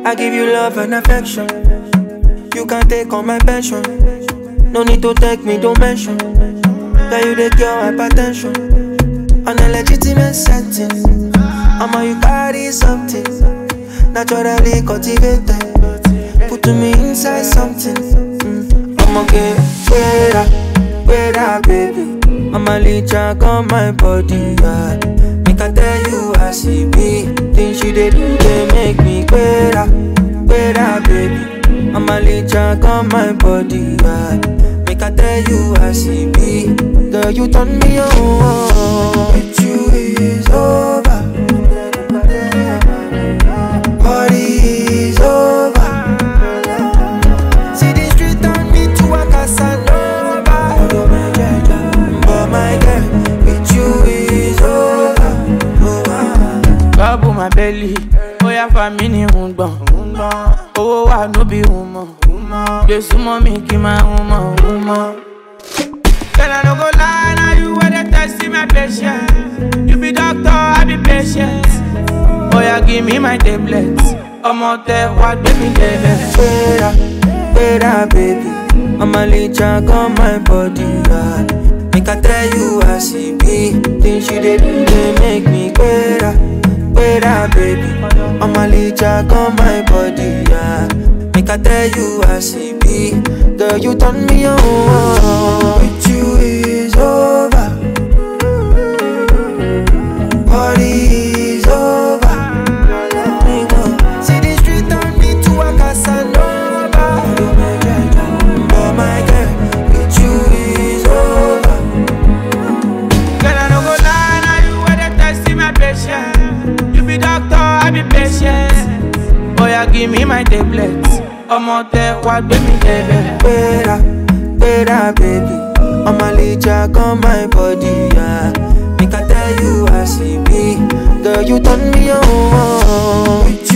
I give you love and affection. You can take on my pension. No need to take me, don't mention. That you the cure hypertension. On a legitimate setting. I'ma you carry something naturally cultivated. Put to me inside something. I'ma get better, baby. I'ma lead track on my body, yeah. Make I tell you I see me. Things you did do, they make me better, baby. I'ma lead track on my body, yeah. Make I tell you I see me. Girl, you turn me on. With you is over. Party is over. See the street turn me to a Casanova. But my girl, with you is over. Bubble my belly, oh yeah, for me ni ungbon. Oh I no be woman. They sumo me ki my woman. Girl I no go lie, now you where they testing my patience. You be doctor, I be patient. Oh yeah, give me my tablets. I'm out there, what baby Better, baby. I'ma lead track on my body, yeah. Make I tell you I see me. Things you did do, they make me better, baby. I'ma lead track on my body, yeah. Make I tell you I see me. Girl, you turn me on. With you is over. Party is over. See the street turn me to a Casanova. Oh my girl, with you is over. Girl, I no go lie, now you where they testing my patience. You be doctor, I be patient. Oh yeah, give me my tablets. I'm out there, what baby Better, baby. I'ma lead track on my body, yeah. Make I tell you I see me. Girl, you turn me on.